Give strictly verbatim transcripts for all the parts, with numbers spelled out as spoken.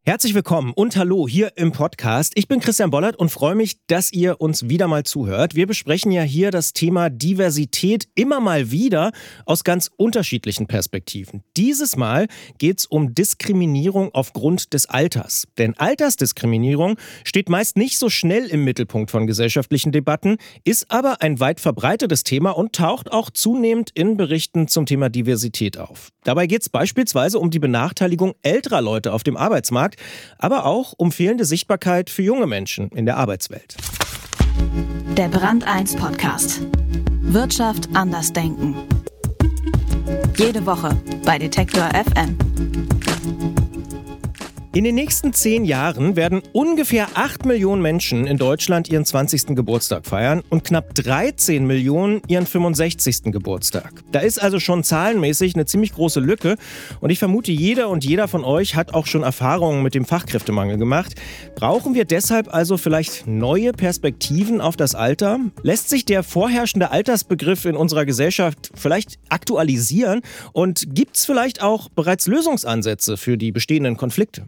Herzlich willkommen und hallo hier im Podcast. Ich bin Christian Bollert und freue mich, dass ihr uns wieder mal zuhört. Wir besprechen ja hier das Thema Diversität immer mal wieder aus ganz unterschiedlichen Perspektiven. Dieses Mal geht es um Diskriminierung aufgrund des Alters. Denn Altersdiskriminierung steht meist nicht so schnell im Mittelpunkt von gesellschaftlichen Debatten, ist aber ein weit verbreitetes Thema und taucht auch zunehmend in Berichten zum Thema Diversität auf. Dabei geht es beispielsweise um die Benachteiligung älterer Leute auf dem Arbeitsmarkt, aber auch um fehlende Sichtbarkeit für junge Menschen in der Arbeitswelt. Der Brand eins Podcast. Wirtschaft anders denken. Jede Woche bei Detektor F M. In den nächsten zehn Jahren werden ungefähr acht Millionen Menschen in Deutschland ihren zwanzigsten Geburtstag feiern und knapp dreizehn Millionen ihren fünfundsechzigsten Geburtstag. Da ist also schon zahlenmäßig eine ziemlich große Lücke und ich vermute, jeder und jeder von euch hat auch schon Erfahrungen mit dem Fachkräftemangel gemacht. Brauchen wir deshalb also vielleicht neue Perspektiven auf das Alter? Lässt sich der vorherrschende Altersbegriff in unserer Gesellschaft vielleicht aktualisieren und gibt es vielleicht auch bereits Lösungsansätze für die bestehenden Konflikte?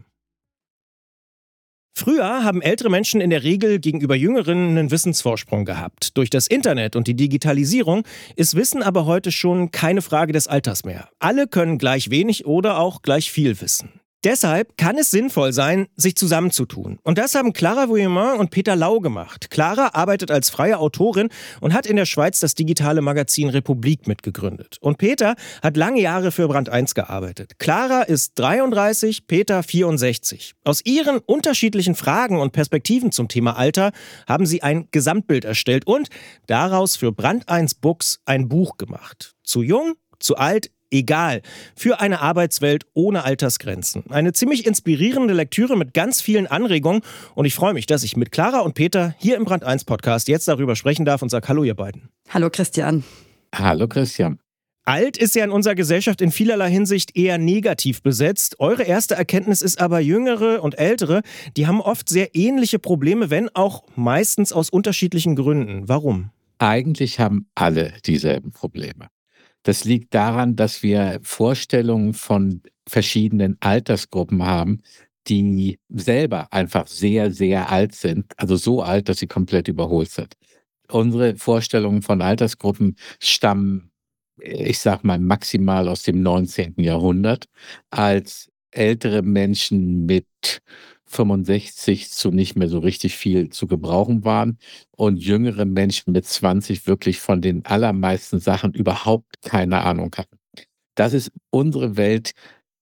Früher haben ältere Menschen in der Regel gegenüber Jüngeren einen Wissensvorsprung gehabt. Durch das Internet und die Digitalisierung ist Wissen aber heute schon keine Frage des Alters mehr. Alle können gleich wenig oder auch gleich viel wissen. Deshalb kann es sinnvoll sein, sich zusammenzutun. Und das haben Clara Vuillemin und Peter Lau gemacht. Clara arbeitet als freie Autorin und hat in der Schweiz das digitale Magazin Republik mitgegründet. Und Peter hat lange Jahre für Brand eins gearbeitet. Clara ist dreiunddreißig, Peter vierundsechzig. Aus ihren unterschiedlichen Fragen und Perspektiven zum Thema Alter haben sie ein Gesamtbild erstellt und daraus für Brand eins Books ein Buch gemacht. Zu jung, zu alt, egal. Für eine Arbeitswelt ohne Altersgrenzen. Eine ziemlich inspirierende Lektüre mit ganz vielen Anregungen. Und ich freue mich, dass ich mit Clara und Peter hier im Brand eins Podcast jetzt darüber sprechen darf und sage Hallo ihr beiden. Hallo Christian. Hallo Christian. Alt ist ja in unserer Gesellschaft in vielerlei Hinsicht eher negativ besetzt. Eure erste Erkenntnis ist aber, Jüngere und Ältere, die haben oft sehr ähnliche Probleme, wenn auch meistens aus unterschiedlichen Gründen. Warum? Eigentlich haben alle dieselben Probleme. Das liegt daran, dass wir Vorstellungen von verschiedenen Altersgruppen haben, die selber einfach sehr, sehr alt sind, also so alt, dass sie komplett überholt sind. Unsere Vorstellungen von Altersgruppen stammen, ich sag mal, maximal aus dem neunzehnten Jahrhundert, als ältere Menschen mit fünfundsechzig zu nicht mehr so richtig viel zu gebrauchen waren und jüngere Menschen mit zwanzig wirklich von den allermeisten Sachen überhaupt keine Ahnung hatten. Das ist unsere Welt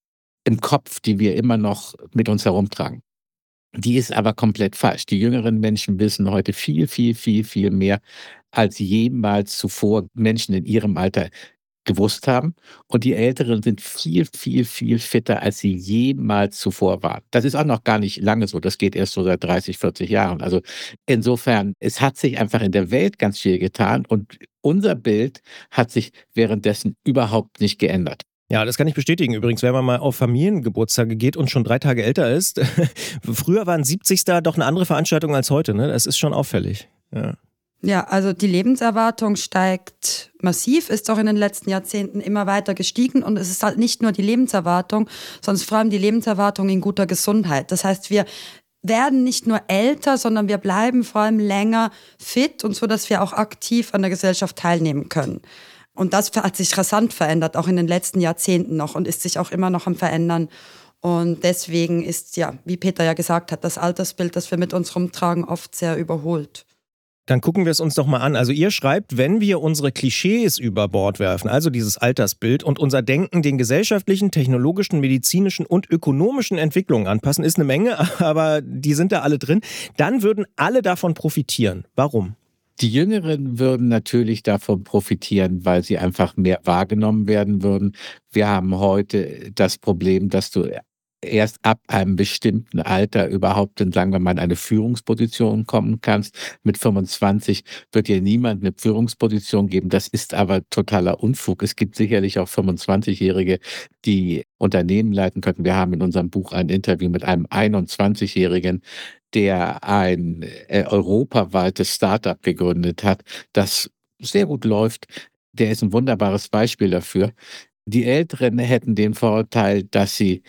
im Kopf, die wir immer noch mit uns herumtragen. Die ist aber komplett falsch. Die jüngeren Menschen wissen heute viel, viel, viel, viel mehr, als jemals zuvor Menschen in ihrem Alter gewusst haben. Und die Älteren sind viel, viel, viel fitter, als sie jemals zuvor waren. Das ist auch noch gar nicht lange so. Das geht erst so seit dreißig, vierzig Jahren. Also insofern, es hat sich einfach in der Welt ganz viel getan und unser Bild hat sich währenddessen überhaupt nicht geändert. Ja, das kann ich bestätigen. Übrigens, wenn man mal auf Familiengeburtstage geht und schon drei Tage älter ist, früher waren siebzigster doch eine andere Veranstaltung als heute, ne? Das ist schon auffällig. Ja. Ja, also die Lebenserwartung steigt massiv, ist auch in den letzten Jahrzehnten immer weiter gestiegen und es ist halt nicht nur die Lebenserwartung, sondern vor allem die Lebenserwartung in guter Gesundheit. Das heißt, wir werden nicht nur älter, sondern wir bleiben vor allem länger fit und so, dass wir auch aktiv an der Gesellschaft teilnehmen können. Und das hat sich rasant verändert, auch in den letzten Jahrzehnten noch und ist sich auch immer noch am Verändern. Und deswegen ist, ja, wie Peter ja gesagt hat, das Altersbild, das wir mit uns rumtragen, oft sehr überholt. Dann gucken wir es uns doch mal an. Also ihr schreibt, wenn wir unsere Klischees über Bord werfen, also dieses Altersbild und unser Denken den gesellschaftlichen, technologischen, medizinischen und ökonomischen Entwicklungen anpassen, ist eine Menge, aber die sind da alle drin, dann würden alle davon profitieren. Warum? Die Jüngeren würden natürlich davon profitieren, weil sie einfach mehr wahrgenommen werden würden. Wir haben heute das Problem, dass du erst ab einem bestimmten Alter überhaupt, in, sagen wir mal, in eine Führungsposition kommen kannst. Mit fünfundzwanzig wird dir niemand eine Führungsposition geben. Das ist aber totaler Unfug. Es gibt sicherlich auch fünfundzwanzigjährige, die Unternehmen leiten könnten. Wir haben in unserem Buch ein Interview mit einem einundzwanzigjährigen, der ein äh, europaweites Start-up gegründet hat, das sehr gut läuft. Der ist ein wunderbares Beispiel dafür. Die Älteren hätten den Vorteil, dass sie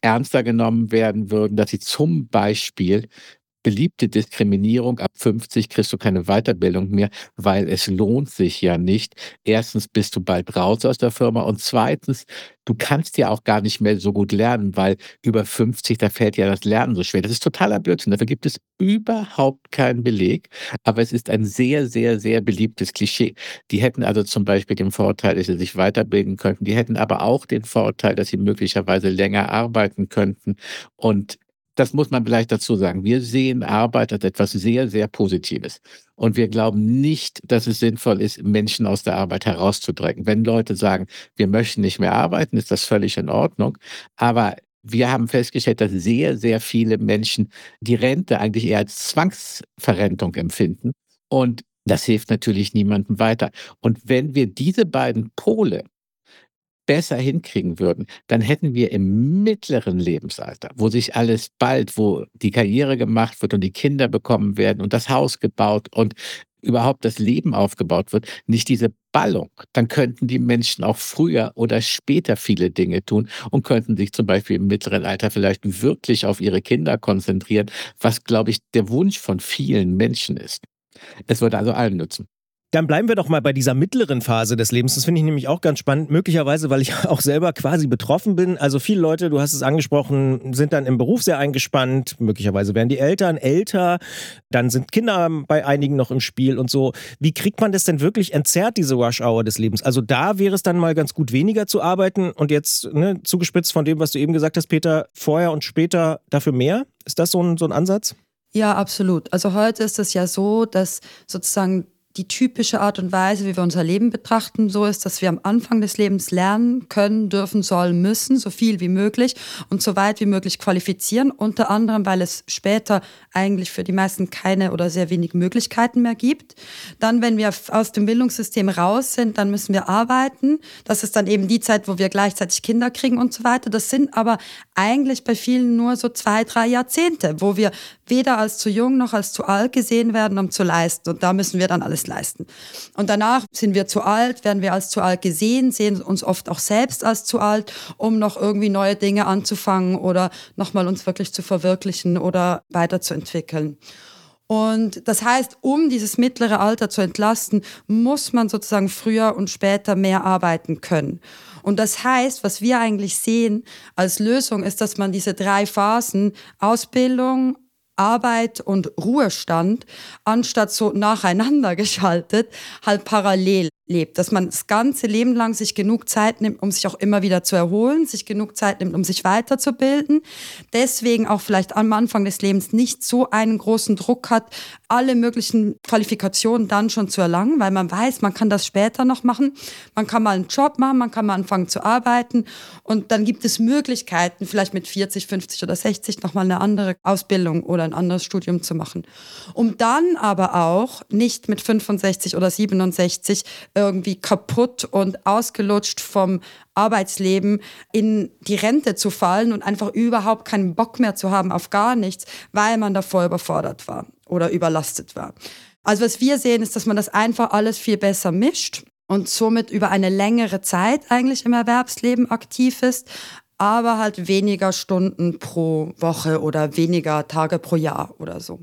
ernster genommen werden würden, dass sie zum Beispiel beliebte Diskriminierung, ab fünfzig kriegst du keine Weiterbildung mehr, weil es lohnt sich ja nicht. Erstens bist du bald raus aus der Firma und zweitens, du kannst ja auch gar nicht mehr so gut lernen, weil über fünfzig, da fällt ja das Lernen so schwer. Das ist totaler Blödsinn. Dafür gibt es überhaupt keinen Beleg, aber es ist ein sehr, sehr, sehr beliebtes Klischee. Die hätten also zum Beispiel den Vorteil, dass sie sich weiterbilden könnten. Die hätten aber auch den Vorteil, dass sie möglicherweise länger arbeiten könnten und das muss man vielleicht dazu sagen. Wir sehen Arbeit als etwas sehr, sehr Positives. Und wir glauben nicht, dass es sinnvoll ist, Menschen aus der Arbeit herauszudrängen. Wenn Leute sagen, wir möchten nicht mehr arbeiten, ist das völlig in Ordnung. Aber wir haben festgestellt, dass sehr, sehr viele Menschen die Rente eigentlich eher als Zwangsverrentung empfinden. Und das hilft natürlich niemandem weiter. Und wenn wir diese beiden Pole besser hinkriegen würden, dann hätten wir im mittleren Lebensalter, wo sich alles bald, wo die Karriere gemacht wird und die Kinder bekommen werden und das Haus gebaut und überhaupt das Leben aufgebaut wird, nicht diese Ballung. Dann könnten die Menschen auch früher oder später viele Dinge tun und könnten sich zum Beispiel im mittleren Alter vielleicht wirklich auf ihre Kinder konzentrieren, was, glaube ich, der Wunsch von vielen Menschen ist. Es würde also allen nützen. Dann bleiben wir doch mal bei dieser mittleren Phase des Lebens. Das finde ich nämlich auch ganz spannend. Möglicherweise, weil ich auch selber quasi betroffen bin. Also viele Leute, du hast es angesprochen, sind dann im Beruf sehr eingespannt. Möglicherweise werden die Eltern älter. Dann sind Kinder bei einigen noch im Spiel und so. Wie kriegt man das denn wirklich entzerrt, diese Rush-Hour des Lebens? Also da wäre es dann mal ganz gut, weniger zu arbeiten. Und jetzt, ne, zugespitzt von dem, was du eben gesagt hast, Peter, vorher und später dafür mehr? Ist das so ein, so ein Ansatz? Ja, absolut. Also heute ist es ja so, dass sozusagen die typische Art und Weise, wie wir unser Leben betrachten, so ist, dass wir am Anfang des Lebens lernen können, dürfen, sollen, müssen, so viel wie möglich und so weit wie möglich qualifizieren, unter anderem, weil es später eigentlich für die meisten keine oder sehr wenig Möglichkeiten mehr gibt. Dann, wenn wir aus dem Bildungssystem raus sind, dann müssen wir arbeiten. Das ist dann eben die Zeit, wo wir gleichzeitig Kinder kriegen und so weiter. Das sind aber eigentlich bei vielen nur so zwei, drei Jahrzehnte, wo wir weder als zu jung noch als zu alt gesehen werden, um zu leisten. Und da müssen wir dann alles leisten. Und danach sind wir zu alt, werden wir als zu alt gesehen, sehen uns oft auch selbst als zu alt, um noch irgendwie neue Dinge anzufangen oder nochmal uns wirklich zu verwirklichen oder weiterzuentwickeln. Und das heißt, um dieses mittlere Alter zu entlasten, muss man sozusagen früher und später mehr arbeiten können. Und das heißt, was wir eigentlich sehen als Lösung ist, dass man diese drei Phasen Ausbildung, Arbeit und Ruhestand, anstatt so nacheinander geschaltet, halt parallel lebt. Dass man das ganze Leben lang sich genug Zeit nimmt, um sich auch immer wieder zu erholen, sich genug Zeit nimmt, um sich weiterzubilden. Deswegen auch vielleicht am Anfang des Lebens nicht so einen großen Druck hat, alle möglichen Qualifikationen dann schon zu erlangen, weil man weiß, man kann das später noch machen. Man kann mal einen Job machen, man kann mal anfangen zu arbeiten und dann gibt es Möglichkeiten, vielleicht mit vierzig, fünfzig oder sechzig nochmal eine andere Ausbildung oder ein anderes Studium zu machen. Um dann aber auch nicht mit fünfundsechzig oder siebenundsechzig irgendwie kaputt und ausgelutscht vom Arbeitsleben in die Rente zu fallen und einfach überhaupt keinen Bock mehr zu haben auf gar nichts, weil man davor überfordert war oder überlastet war. Also was wir sehen, ist, dass man das einfach alles viel besser mischt und somit über eine längere Zeit eigentlich im Erwerbsleben aktiv ist, aber halt weniger Stunden pro Woche oder weniger Tage pro Jahr oder so.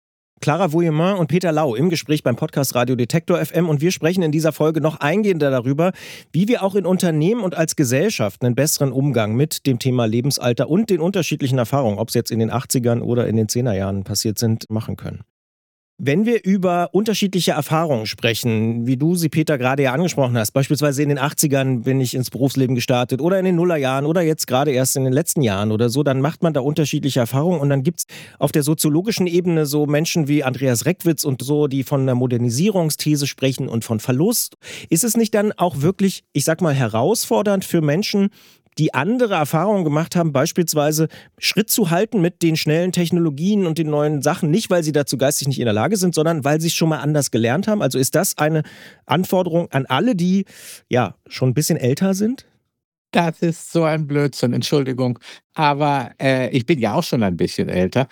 Clara Vuillemin und Peter Lau im Gespräch beim Podcast Radio Detektor F M und wir sprechen in dieser Folge noch eingehender darüber, wie wir auch in Unternehmen und als Gesellschaft einen besseren Umgang mit dem Thema Lebensalter und den unterschiedlichen Erfahrungen, ob es jetzt in den achtzigern oder in den zehnerjahren passiert sind, machen können. Wenn wir über unterschiedliche Erfahrungen sprechen, wie du sie, Peter, gerade ja angesprochen hast, beispielsweise in den achtzigern bin ich ins Berufsleben gestartet oder in den Nullerjahren oder jetzt gerade erst in den letzten Jahren oder so, dann macht man da unterschiedliche Erfahrungen und dann gibt es auf der soziologischen Ebene so Menschen wie Andreas Reckwitz und so, die von einer Modernisierungsthese sprechen und von Verlust. Ist es nicht dann auch wirklich, ich sag mal, herausfordernd für Menschen, die andere Erfahrungen gemacht haben, beispielsweise Schritt zu halten mit den schnellen Technologien und den neuen Sachen, nicht weil sie dazu geistig nicht in der Lage sind, sondern weil sie es schon mal anders gelernt haben? Also ist das eine Anforderung an alle, die ja schon ein bisschen älter sind? Das ist so ein Blödsinn, Entschuldigung. Aber äh, ich bin ja auch schon ein bisschen älter.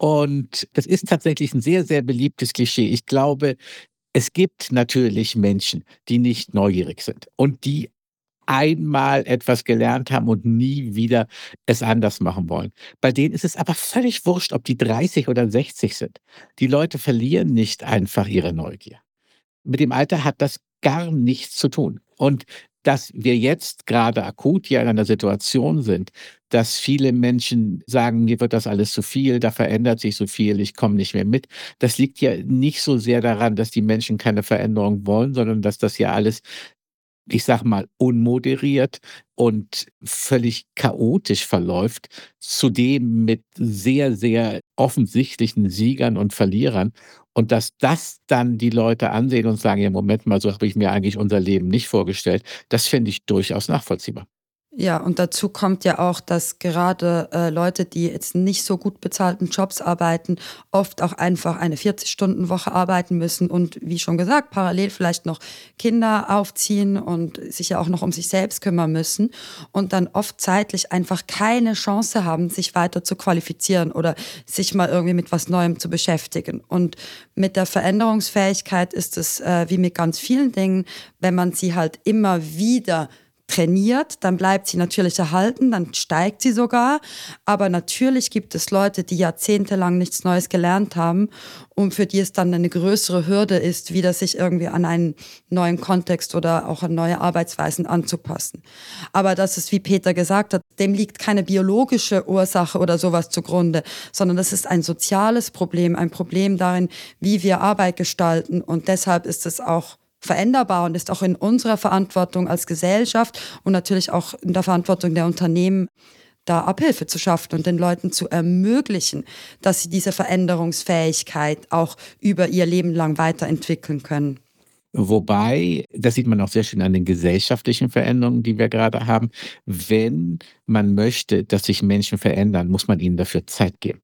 Und das ist tatsächlich ein sehr, sehr beliebtes Klischee. Ich glaube, es gibt natürlich Menschen, die nicht neugierig sind und die einmal etwas gelernt haben und nie wieder es anders machen wollen. Bei denen ist es aber völlig wurscht, ob die dreißig oder sechzig sind. Die Leute verlieren nicht einfach ihre Neugier. Mit dem Alter hat das gar nichts zu tun. Und dass wir jetzt gerade akut hier in einer Situation sind, dass viele Menschen sagen, mir wird das alles zu viel, da verändert sich so viel, ich komme nicht mehr mit. Das liegt ja nicht so sehr daran, dass die Menschen keine Veränderung wollen, sondern dass das ja alles, ich sage mal, unmoderiert und völlig chaotisch verläuft, zudem mit sehr, sehr offensichtlichen Siegern und Verlierern. Und dass das dann die Leute ansehen und sagen: „Ja, Moment mal, so habe ich mir eigentlich unser Leben nicht vorgestellt“, das finde ich durchaus nachvollziehbar. Ja, und dazu kommt ja auch, dass gerade äh, Leute, die jetzt nicht so gut bezahlten Jobs arbeiten, oft auch einfach eine vierzig-Stunden-Woche arbeiten müssen und wie schon gesagt, parallel vielleicht noch Kinder aufziehen und sich ja auch noch um sich selbst kümmern müssen und dann oft zeitlich einfach keine Chance haben, sich weiter zu qualifizieren oder sich mal irgendwie mit was Neuem zu beschäftigen. Und mit der Veränderungsfähigkeit ist es äh, wie mit ganz vielen Dingen, wenn man sie halt immer wieder trainiert, dann bleibt sie natürlich erhalten, dann steigt sie sogar. Aber natürlich gibt es Leute, die jahrzehntelang nichts Neues gelernt haben und für die es dann eine größere Hürde ist, wieder sich irgendwie an einen neuen Kontext oder auch an neue Arbeitsweisen anzupassen. Aber das ist, wie Peter gesagt hat, dem liegt keine biologische Ursache oder sowas zugrunde, sondern das ist ein soziales Problem, ein Problem darin, wie wir Arbeit gestalten. Und deshalb ist es auch veränderbar und ist auch in unserer Verantwortung als Gesellschaft und natürlich auch in der Verantwortung der Unternehmen, da Abhilfe zu schaffen und den Leuten zu ermöglichen, dass sie diese Veränderungsfähigkeit auch über ihr Leben lang weiterentwickeln können. Wobei, das sieht man auch sehr schön an den gesellschaftlichen Veränderungen, die wir gerade haben. Wenn man möchte, dass sich Menschen verändern, muss man ihnen dafür Zeit geben.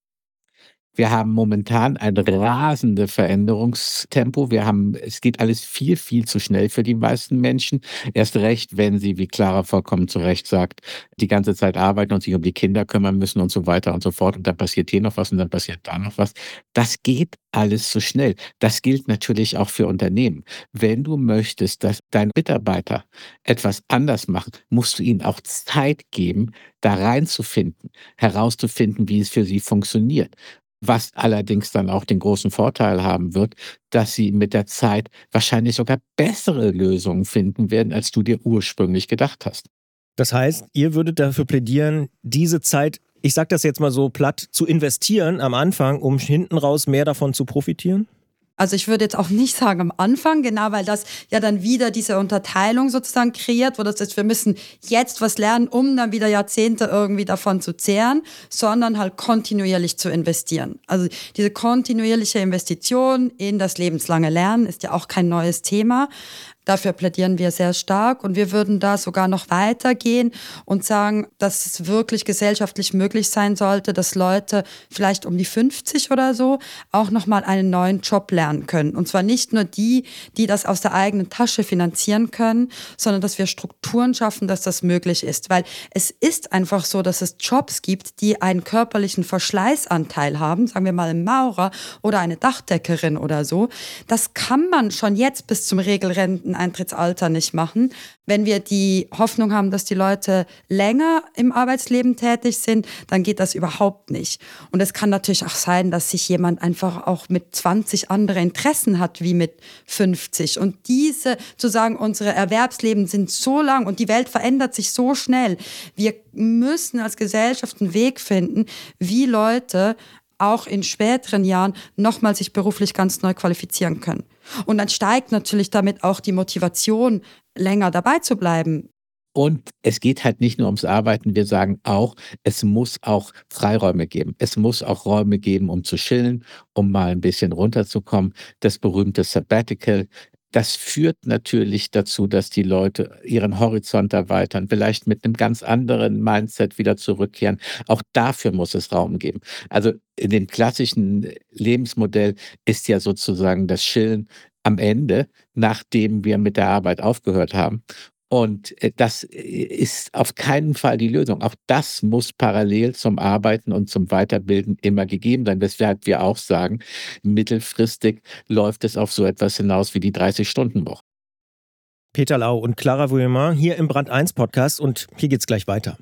Wir haben momentan ein rasende Veränderungstempo. Wir haben es geht alles viel, viel zu schnell für die meisten Menschen. Erst recht, wenn sie, wie Clara vollkommen zu Recht sagt, die ganze Zeit arbeiten und sich um die Kinder kümmern müssen und so weiter und so fort. Und dann passiert hier noch was und dann passiert da noch was. Das geht alles zu schnell. Das gilt natürlich auch für Unternehmen. Wenn du möchtest, dass deine Mitarbeiter etwas anders machen, musst du ihnen auch Zeit geben, da reinzufinden, herauszufinden, wie es für sie funktioniert. Was allerdings dann auch den großen Vorteil haben wird, dass sie mit der Zeit wahrscheinlich sogar bessere Lösungen finden werden, als du dir ursprünglich gedacht hast. Das heißt, ihr würdet dafür plädieren, diese Zeit, ich sage das jetzt mal so platt, zu investieren am Anfang, um hinten raus mehr davon zu profitieren? Also ich würde jetzt auch nicht sagen am Anfang, genau, weil das ja dann wieder diese Unterteilung sozusagen kreiert, wo das ist, wir müssen jetzt was lernen, um dann wieder Jahrzehnte irgendwie davon zu zehren, sondern halt kontinuierlich zu investieren. Also diese kontinuierliche Investition in das lebenslange Lernen ist ja auch kein neues Thema. Dafür plädieren wir sehr stark und wir würden da sogar noch weitergehen und sagen, dass es wirklich gesellschaftlich möglich sein sollte, dass Leute vielleicht um die fünfzig oder so auch nochmal einen neuen Job lernen können. Und zwar nicht nur die, die das aus der eigenen Tasche finanzieren können, sondern dass wir Strukturen schaffen, dass das möglich ist. Weil es ist einfach so, dass es Jobs gibt, die einen körperlichen Verschleißanteil haben, sagen wir mal ein Maurer oder eine Dachdeckerin oder so. Das kann man schon jetzt bis zum Regelrenten Eintrittsalter nicht machen. Wenn wir die Hoffnung haben, dass die Leute länger im Arbeitsleben tätig sind, dann geht das überhaupt nicht. Und es kann natürlich auch sein, dass sich jemand einfach auch mit zwanzig andere Interessen hat wie mit fünfzig. Und diese, zu sagen, unsere Erwerbsleben sind so lang und die Welt verändert sich so schnell. Wir müssen als Gesellschaft einen Weg finden, wie Leute auch in späteren Jahren nochmal sich beruflich ganz neu qualifizieren können. Und dann steigt natürlich damit auch die Motivation, länger dabei zu bleiben. Und es geht halt nicht nur ums Arbeiten, wir sagen auch, es muss auch Freiräume geben. Es muss auch Räume geben, um zu chillen, um mal ein bisschen runterzukommen. Das berühmte Sabbatical. Das führt natürlich dazu, dass die Leute ihren Horizont erweitern, vielleicht mit einem ganz anderen Mindset wieder zurückkehren. Auch dafür muss es Raum geben. Also in dem klassischen Lebensmodell ist ja sozusagen das Chillen am Ende, nachdem wir mit der Arbeit aufgehört haben. Und äh, das ist auf keinen Fall die Lösung. Auch das muss parallel zum Arbeiten und zum Weiterbilden immer gegeben sein. Weshalb wir auch sagen, mittelfristig läuft es auf so etwas hinaus wie die dreißig-Stunden-Woche. Peter Lau und Clara Vuillemin hier im Brand eins Podcast und hier geht's gleich weiter.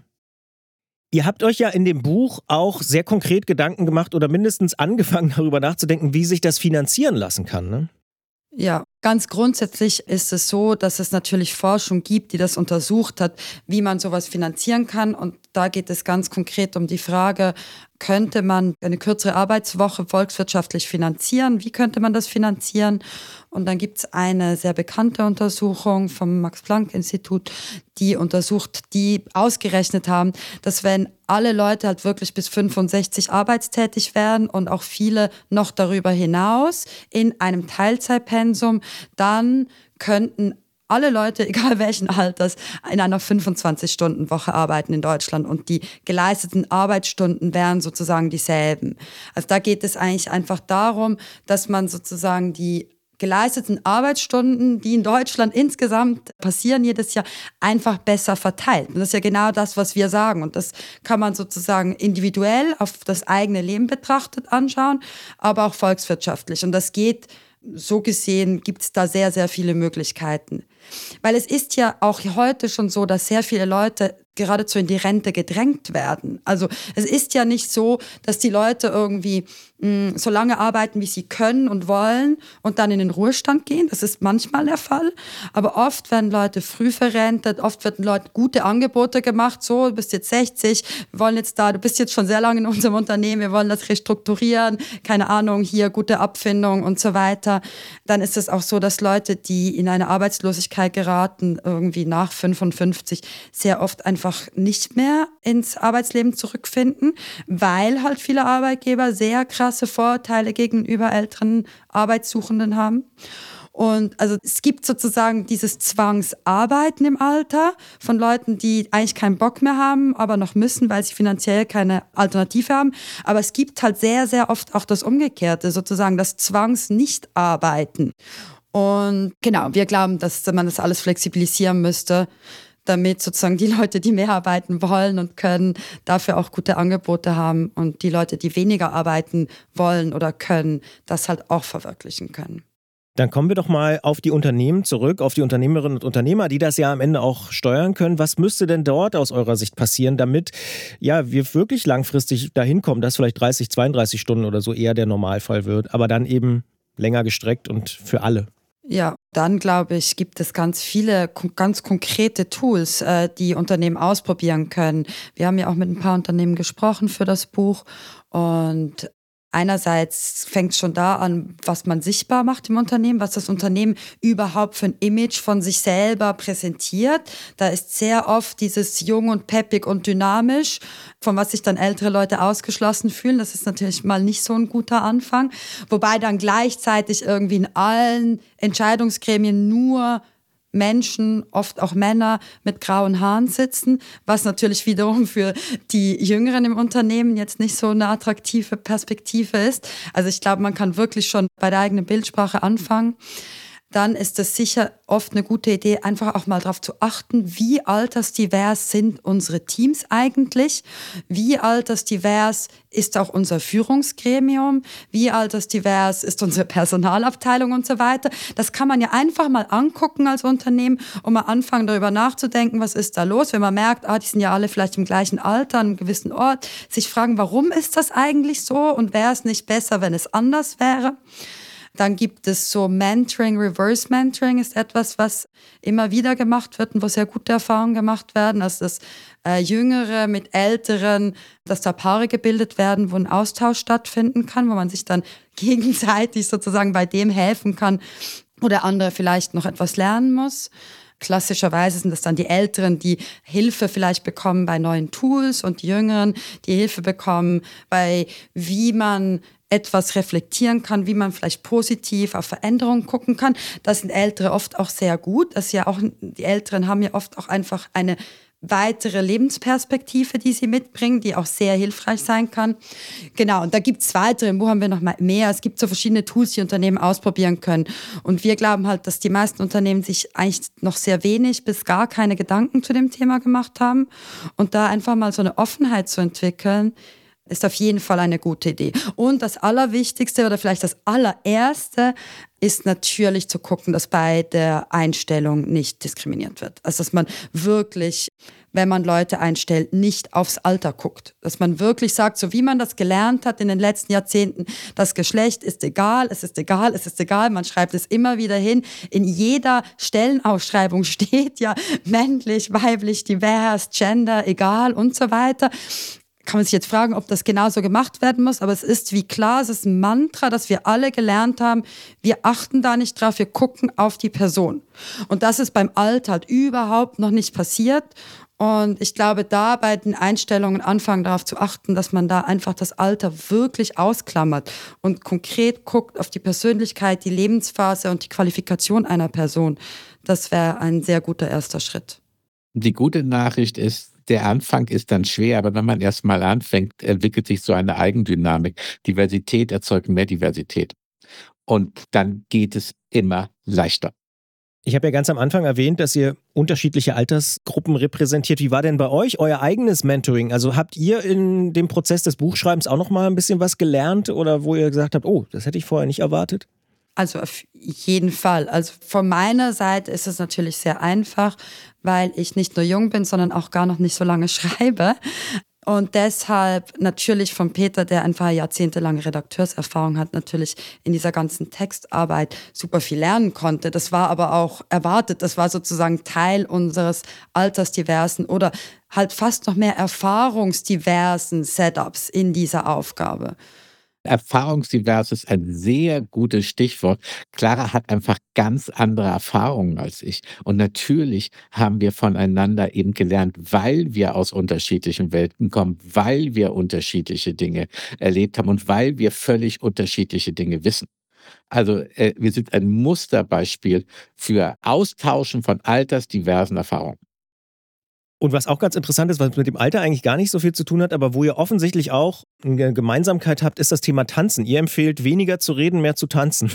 Ihr habt euch ja in dem Buch auch sehr konkret Gedanken gemacht oder mindestens angefangen darüber nachzudenken, wie sich das finanzieren lassen kann, ne? Ja, ganz grundsätzlich ist es so, dass es natürlich Forschung gibt, die das untersucht hat, wie man sowas finanzieren kann. Und da geht es ganz konkret um die Frage, könnte man eine kürzere Arbeitswoche volkswirtschaftlich finanzieren? Wie könnte man das finanzieren? Und dann gibt es eine sehr bekannte Untersuchung vom Max-Planck-Institut, die untersucht, die ausgerechnet haben, dass wenn alle Leute halt wirklich bis fünfundsechzig arbeitstätig werden und auch viele noch darüber hinaus in einem Teilzeitpensum, dann könnten alle Leute, egal welchen Alters, in einer fünfundzwanzig-Stunden-Woche arbeiten in Deutschland und die geleisteten Arbeitsstunden wären sozusagen dieselben. Also da geht es eigentlich einfach darum, dass man sozusagen die geleisteten Arbeitsstunden, die in Deutschland insgesamt passieren jedes Jahr, einfach besser verteilt. Und das ist ja genau das, was wir sagen. Und das kann man sozusagen individuell auf das eigene Leben betrachtet anschauen, aber auch volkswirtschaftlich. Und das geht, so gesehen, gibt es da sehr, sehr viele Möglichkeiten. Weil es ist ja auch heute schon so, dass sehr viele Leute geradezu in die Rente gedrängt werden. Also es ist ja nicht so, dass die Leute irgendwie mh, so lange arbeiten, wie sie können und wollen und dann in den Ruhestand gehen. Das ist manchmal der Fall. Aber oft werden Leute früh verrentet, oft werden Leuten gute Angebote gemacht. So, du bist jetzt sechzig, wir wollen jetzt da, du bist jetzt schon sehr lange in unserem Unternehmen, wir wollen das restrukturieren, keine Ahnung, hier gute Abfindung und so weiter. Dann ist es auch so, dass Leute, die in eine Arbeitslosigkeit geraten, irgendwie nach fünfundfünfzig, sehr oft einfach nicht mehr ins Arbeitsleben zurückfinden, weil halt viele Arbeitgeber sehr krasse Vorteile gegenüber älteren Arbeitssuchenden haben. Und also es gibt sozusagen dieses Zwangsarbeiten im Alter von Leuten, die eigentlich keinen Bock mehr haben, aber noch müssen, weil sie finanziell keine Alternative haben. Aber es gibt halt sehr, sehr oft auch das Umgekehrte, sozusagen das Zwangs-Nicht-Arbeiten. Und genau, wir glauben, dass man das alles flexibilisieren müsste, damit sozusagen die Leute, die mehr arbeiten wollen und können, dafür auch gute Angebote haben und die Leute, die weniger arbeiten wollen oder können, das halt auch verwirklichen können. Dann kommen wir doch mal auf die Unternehmen zurück, auf die Unternehmerinnen und Unternehmer, die das ja am Ende auch steuern können. Was müsste denn dort aus eurer Sicht passieren, damit ja, wir wirklich langfristig dahin kommen, dass vielleicht dreißig, zweiunddreißig Stunden oder so eher der Normalfall wird, aber dann eben länger gestreckt und für alle? Ja, dann glaube ich, gibt es ganz viele ganz konkrete Tools, äh, die Unternehmen ausprobieren können. Wir haben ja auch mit ein paar Unternehmen gesprochen für das Buch und einerseits fängt es schon da an, was man sichtbar macht im Unternehmen, was das Unternehmen überhaupt für ein Image von sich selber präsentiert. Da ist sehr oft dieses jung und peppig und dynamisch, von was sich dann ältere Leute ausgeschlossen fühlen. Das ist natürlich mal nicht so ein guter Anfang. Wobei dann gleichzeitig irgendwie in allen Entscheidungsgremien nur Menschen, oft auch Männer mit grauen Haaren sitzen, was natürlich wiederum für die Jüngeren im Unternehmen jetzt nicht so eine attraktive Perspektive ist. Also ich glaube, man kann wirklich schon bei der eigenen Bildsprache anfangen. Dann ist es sicher oft eine gute Idee, einfach auch mal darauf zu achten, wie altersdivers sind unsere Teams eigentlich, wie altersdivers ist auch unser Führungsgremium, wie altersdivers ist unsere Personalabteilung und so weiter. Das kann man ja einfach mal angucken als Unternehmen und mal anfangen, darüber nachzudenken, was ist da los, wenn man merkt, ah, die sind ja alle vielleicht im gleichen Alter, an einem gewissen Ort, sich fragen, warum ist das eigentlich so und wäre es nicht besser, wenn es anders wäre? Dann gibt es so Mentoring, Reverse Mentoring ist etwas, was immer wieder gemacht wird und wo sehr gute Erfahrungen gemacht werden, also dass äh, Jüngere mit Älteren, dass da Paare gebildet werden, wo ein Austausch stattfinden kann, wo man sich dann gegenseitig sozusagen bei dem helfen kann, wo der andere vielleicht noch etwas lernen muss. Klassischerweise sind es dann die Älteren, die Hilfe vielleicht bekommen bei neuen Tools und die Jüngeren, die Hilfe bekommen bei, wie man etwas reflektieren kann, wie man vielleicht positiv auf Veränderungen gucken kann. Das sind Ältere oft auch sehr gut. Das ist ja auch, die Älteren haben ja oft auch einfach eine weitere Lebensperspektive, die sie mitbringen, die auch sehr hilfreich sein kann. Genau, und da gibt es weitere, im Buch haben wir noch mal mehr. Es gibt so verschiedene Tools, die Unternehmen ausprobieren können. Und wir glauben halt, dass die meisten Unternehmen sich eigentlich noch sehr wenig bis gar keine Gedanken zu dem Thema gemacht haben. Und da einfach mal so eine Offenheit zu entwickeln, ist auf jeden Fall eine gute Idee. Und das Allerwichtigste oder vielleicht das Allererste ist natürlich zu gucken, dass bei der Einstellung nicht diskriminiert wird. Also dass man wirklich, wenn man Leute einstellt, nicht aufs Alter guckt. Dass man wirklich sagt, so wie man das gelernt hat in den letzten Jahrzehnten, das Geschlecht ist egal, es ist egal, es ist egal. Man schreibt es immer wieder hin. In jeder Stellenausschreibung steht ja männlich, weiblich, divers, Gender, egal und so weiter. Kann man sich jetzt fragen, ob das genauso gemacht werden muss, aber es ist wie klar, es ist ein Mantra, das wir alle gelernt haben. Wir achten da nicht drauf, wir gucken auf die Person. Und das ist beim Alter halt überhaupt noch nicht passiert. Und ich glaube, da bei den Einstellungen anfangen darauf zu achten, dass man da einfach das Alter wirklich ausklammert und konkret guckt auf die Persönlichkeit, die Lebensphase und die Qualifikation einer Person. Das wäre ein sehr guter erster Schritt. Die gute Nachricht ist, der Anfang ist dann schwer, aber wenn man erst mal anfängt, entwickelt sich so eine Eigendynamik. Diversität erzeugt mehr Diversität. Und dann geht es immer leichter. Ich habe ja ganz am Anfang erwähnt, dass ihr unterschiedliche Altersgruppen repräsentiert. Wie war denn bei euch euer eigenes Mentoring? Also habt ihr in dem Prozess des Buchschreibens auch noch mal ein bisschen was gelernt oder wo ihr gesagt habt, oh, das hätte ich vorher nicht erwartet? Also auf jeden Fall. Also von meiner Seite ist es natürlich sehr einfach, weil ich nicht nur jung bin, sondern auch gar noch nicht so lange schreibe. Und deshalb natürlich von Peter, der einfach jahrzehntelange Redakteurserfahrung hat, natürlich in dieser ganzen Textarbeit super viel lernen konnte. Das war aber auch erwartet. Das war sozusagen Teil unseres altersdiversen oder halt fast noch mehr erfahrungsdiversen Setups in dieser Aufgabe. Erfahrungsdivers ist ein sehr gutes Stichwort. Clara hat einfach ganz andere Erfahrungen als ich. Und natürlich haben wir voneinander eben gelernt, weil wir aus unterschiedlichen Welten kommen, weil wir unterschiedliche Dinge erlebt haben und weil wir völlig unterschiedliche Dinge wissen. Also äh, wir sind ein Musterbeispiel für Austauschen von altersdiversen Erfahrungen. Und was auch ganz interessant ist, was mit dem Alter eigentlich gar nicht so viel zu tun hat, aber wo ihr offensichtlich auch eine Gemeinsamkeit habt, ist das Thema Tanzen. Ihr empfehlt, weniger zu reden, mehr zu tanzen.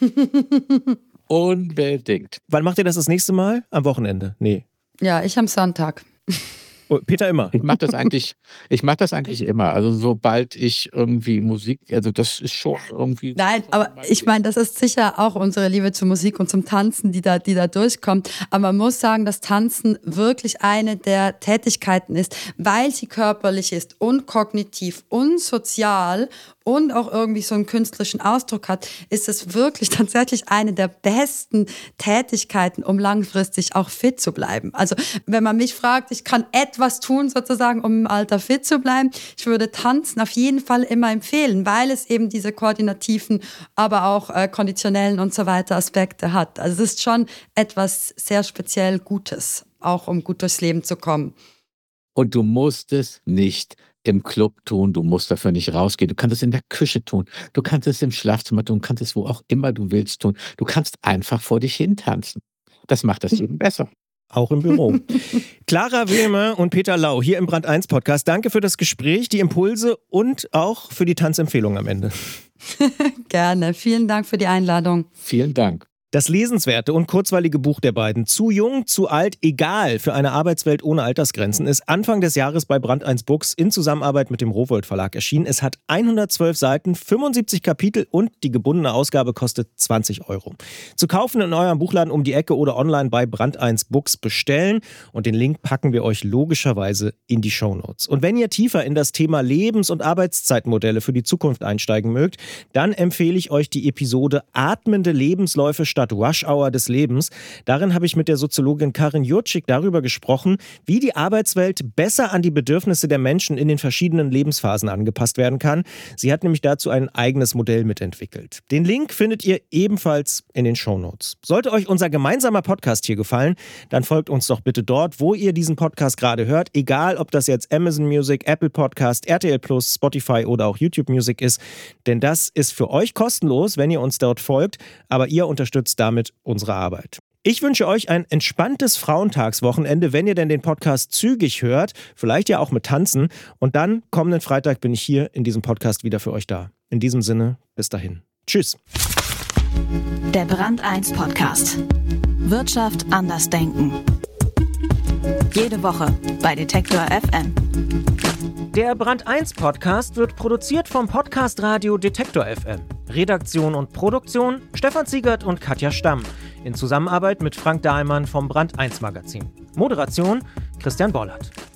Unbedingt. Wann macht ihr das das nächste Mal? Am Wochenende? Nee. Ja, ich am Sonntag. Oh, Peter immer. Ich mache das eigentlich, ich mache das eigentlich immer. Also sobald ich irgendwie Musik, also das ist schon irgendwie. Nein, aber ich meine, das ist sicher auch unsere Liebe zur Musik und zum Tanzen, die da, die da durchkommt. Aber man muss sagen, dass Tanzen wirklich eine der Tätigkeiten ist, weil sie körperlich ist und kognitiv und sozial und auch irgendwie so einen künstlerischen Ausdruck hat, ist es wirklich tatsächlich eine der besten Tätigkeiten, um langfristig auch fit zu bleiben. Also wenn man mich fragt, ich kann etwas tun sozusagen, um im Alter fit zu bleiben, ich würde Tanzen auf jeden Fall immer empfehlen, weil es eben diese koordinativen, aber auch äh, konditionellen und so weiter Aspekte hat. Also es ist schon etwas sehr speziell Gutes, auch um gut durchs Leben zu kommen. Und du musst es nicht im Club tun, du musst dafür nicht rausgehen. Du kannst es in der Küche tun, du kannst es im Schlafzimmer tun, du kannst es wo auch immer du willst tun. Du kannst einfach vor dich hin tanzen. Das macht das Leben besser. Auch im Büro. Clara Wilme und Peter Lau hier im Brand eins Podcast. Danke für das Gespräch, die Impulse und auch für die Tanzempfehlung am Ende. Gerne. Vielen Dank für die Einladung. Vielen Dank. Das lesenswerte und kurzweilige Buch der beiden, Zu jung, zu alt, egal für eine Arbeitswelt ohne Altersgrenzen, ist Anfang des Jahres bei Brand eins Books in Zusammenarbeit mit dem Rowohlt Verlag erschienen. Es hat hundertzwölf Seiten, fünfundsiebzig Kapitel und die gebundene Ausgabe kostet zwanzig Euro. Zu kaufen in eurem Buchladen um die Ecke oder online bei Brand eins Books bestellen und den Link packen wir euch logischerweise in die Shownotes. Und wenn ihr tiefer in das Thema Lebens- und Arbeitszeitmodelle für die Zukunft einsteigen mögt, dann empfehle ich euch die Episode Atmende Lebensläufe statt Rush Hour des Lebens. Darin habe ich mit der Soziologin Karin Jurczyk darüber gesprochen, wie die Arbeitswelt besser an die Bedürfnisse der Menschen in den verschiedenen Lebensphasen angepasst werden kann. Sie hat nämlich dazu ein eigenes Modell mitentwickelt. Den Link findet ihr ebenfalls in den Shownotes. Sollte euch unser gemeinsamer Podcast hier gefallen, dann folgt uns doch bitte dort, wo ihr diesen Podcast gerade hört, egal ob das jetzt Amazon Music, Apple Podcast, R T L Plus, Spotify oder auch YouTube Music ist, denn das ist für euch kostenlos, wenn ihr uns dort folgt, aber ihr unterstützt damit unsere Arbeit. Ich wünsche euch ein entspanntes Frauentagswochenende, wenn ihr denn den Podcast zügig hört, vielleicht ja auch mit Tanzen. Und dann, kommenden Freitag, bin ich hier in diesem Podcast wieder für euch da. In diesem Sinne, bis dahin. Tschüss. Der Brand eins Podcast. Wirtschaft anders denken. Jede Woche bei Detektor F M. Der Brand eins Podcast wird produziert vom Podcast Radio Detektor F M. Redaktion und Produktion Stefan Ziegert und Katja Stamm. In Zusammenarbeit mit Frank Dahlmann vom Brand eins Magazin. Moderation Christian Bollert.